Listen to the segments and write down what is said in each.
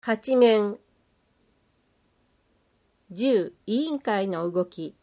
8面10委員会の動き。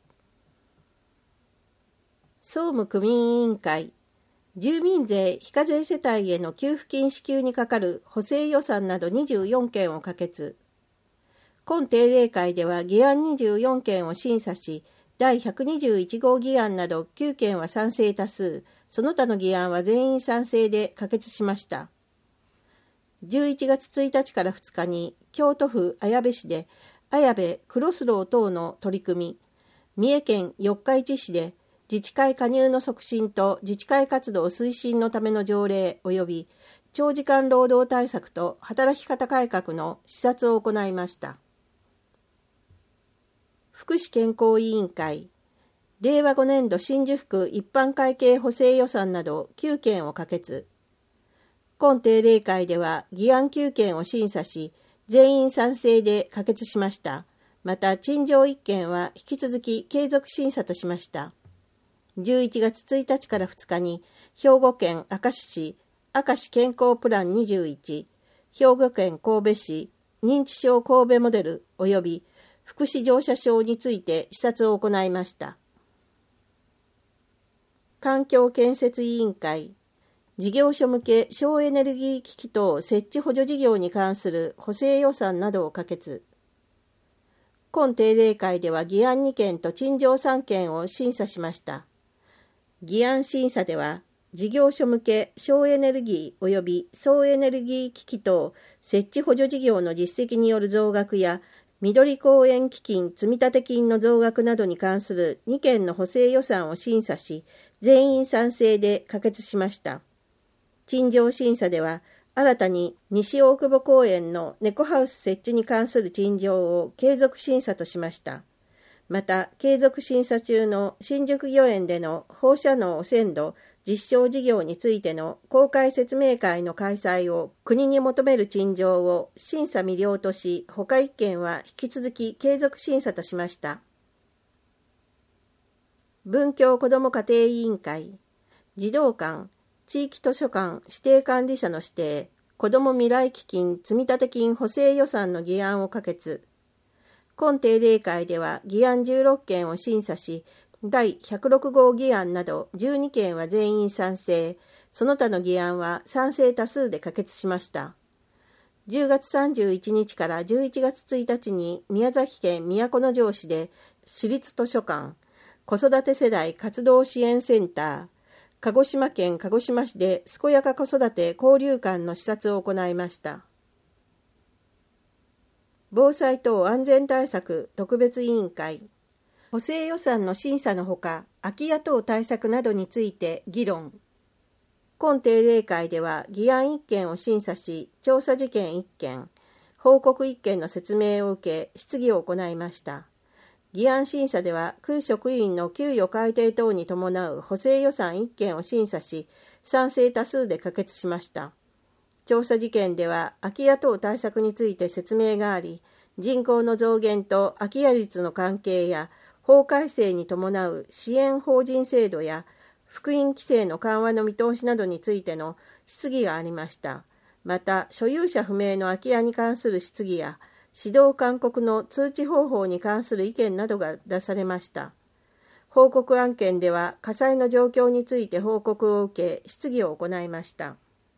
総務区民委員会、住民税非課税世帯への給付金支給にかかる補正予算など24件を可決。今定例会では議案24件を審査し、第121号議案など9件は賛成多数、その他の議案は全員賛成で可決しました。11月1日から2日に京都府綾部市で綾部クロスロー等の取り組み、三重県四日市市で自治会加入の促進と自治会活動推進のための条例及び長時間労働対策と働き方改革の視察を行いました。福祉健康委員会、令和5年度新宿区一般会計補正予算など9件を可決。今定例会では議案9件を審査し、全員賛成で可決しました。また、陳情1件は引き続き継続審査としました。11月1日から2日に、兵庫県明石市、明石健康プラン21、兵庫県神戸市、認知症神戸モデル及び福祉乗車証について視察を行いました。環境建設委員会、事業所向け省エネルギー機器等設置補助事業に関する補正予算などを可決。今定例会では議案2件と陳情3件を審査しました。議案審査では、事業所向け省エネルギー及び総エネルギー機器等設置補助事業の実績による増額や、緑公園基金積立金の増額などに関する2件の補正予算を審査し、全員賛成で可決しました。陳情審査では、新たに西大久保公園の猫ハウス設置に関する陳情を継続審査としました。また、継続審査中の新宿御苑での放射能汚染度実証事業についての公開説明会の開催を国に求める陳情を審査未了とし、他1件は引き続き継続審査としました。文教子ども家庭委員会、児童館、地域図書館指定管理者の指定、子ども未来基金積立金補正予算の議案を可決。今定例会では議案16件を審査し、第106号議案など12件は全員賛成、その他の議案は賛成多数で可決しました。10月31日から11月1日に宮崎県都城市で市立図書館、子育て世代活動支援センター、鹿児島県鹿児島市で健やか子育て交流館の視察を行いました。防災等安全対策特別委員会、補正予算の審査のほか、空き家等対策などについて議論。今定例会では議案1件を審査し、調査事件1件、報告1件の説明を受け、質疑を行いました。議案審査では、区職員の給与改定等に伴う補正予算1件を審査し、賛成多数で可決しました。調査事件では、空き家等対策について説明があり、人口の増減と空き家率の関係や、法改正に伴う支援法人制度や、復員規制の緩和の見通しなどについての質疑がありました。また、所有者不明の空き家に関する質疑や、指導勧告の通知方法に関する意見などが出されました。報告案件では火災の状況について報告を受け質疑を行いました。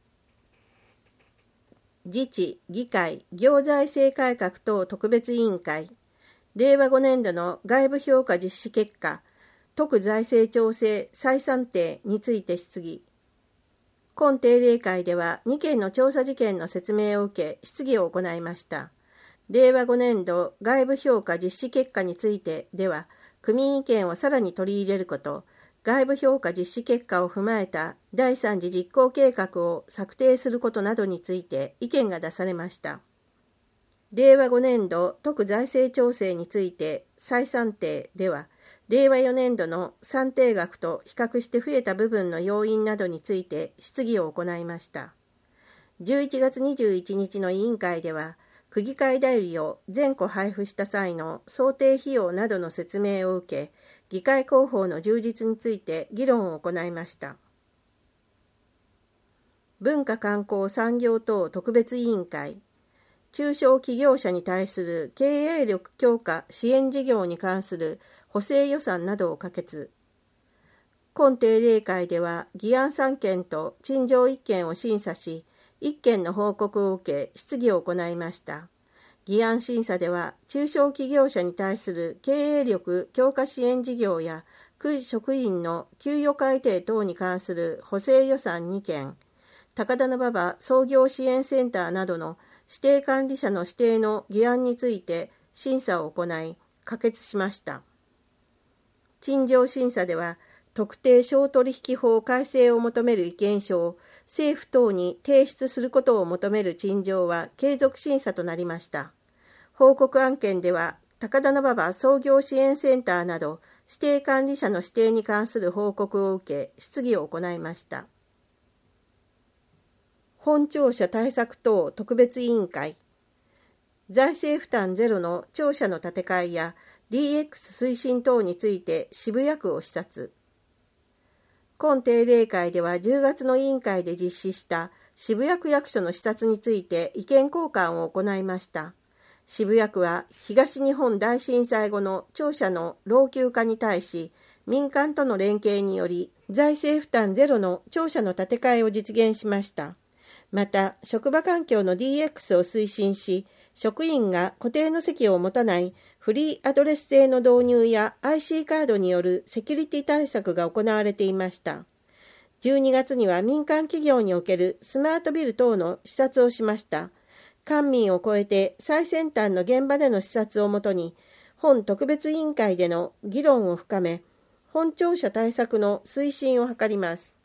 自治・議会・行財政改革等特別委員会、令和5年度の外部評価実施結果、特財政調整再算定について質疑。今定例会では2件の調査事件の説明を受け質疑を行いました。令和5年度外部評価実施結果についてでは、区民意見をさらに取り入れること、外部評価実施結果を踏まえた第3次実行計画を策定することなどについて意見が出されました。令和5年度特財政調整について再算定では、令和4年度の算定額と比較して増えた部分の要因などについて質疑を行いました。11月21日の委員会では、区議会代理を全戸配布した際の想定費用などの説明を受け、議会広報の充実について議論を行いました。文化観光産業等特別委員会、 中小企業者に対する経営力強化支援事業に関する補正予算などを可決。今定例会では議案3件と陳情1件を審査し、1件の報告を受け質疑を行いました。議案審査では中小企業者に対する経営力強化支援事業や区職員の給与改定等に関する補正予算2件、高田馬場創業支援センターなどの指定管理者の指定の議案について審査を行い可決しました。陳情審査では特定商取引法改正を求める意見書を政府等に提出することを求める陳情は継続審査となりました。報告案件では高田馬場創業支援センターなど指定管理者の指定に関する報告を受け質疑を行いました。本庁舎対策等特別委員会、財政負担ゼロの庁舎の建て替えや DX 推進等について渋谷区を視察。今定例会では10月の委員会で実施した渋谷区役所の視察について意見交換を行いました。渋谷区は東日本大震災後の庁舎の老朽化に対し、民間との連携により財政負担ゼロの庁舎の建て替えを実現しました。また、職場環境の DX を推進し、職員が固定の席を持たないフリーアドレス制の導入や IC カードによるセキュリティ対策が行われていました。12月には民間企業におけるスマートビル等の視察をしました。官民を超えて最先端の現場での視察をもとに、本特別委員会での議論を深め、本庁舎対策の推進を図ります。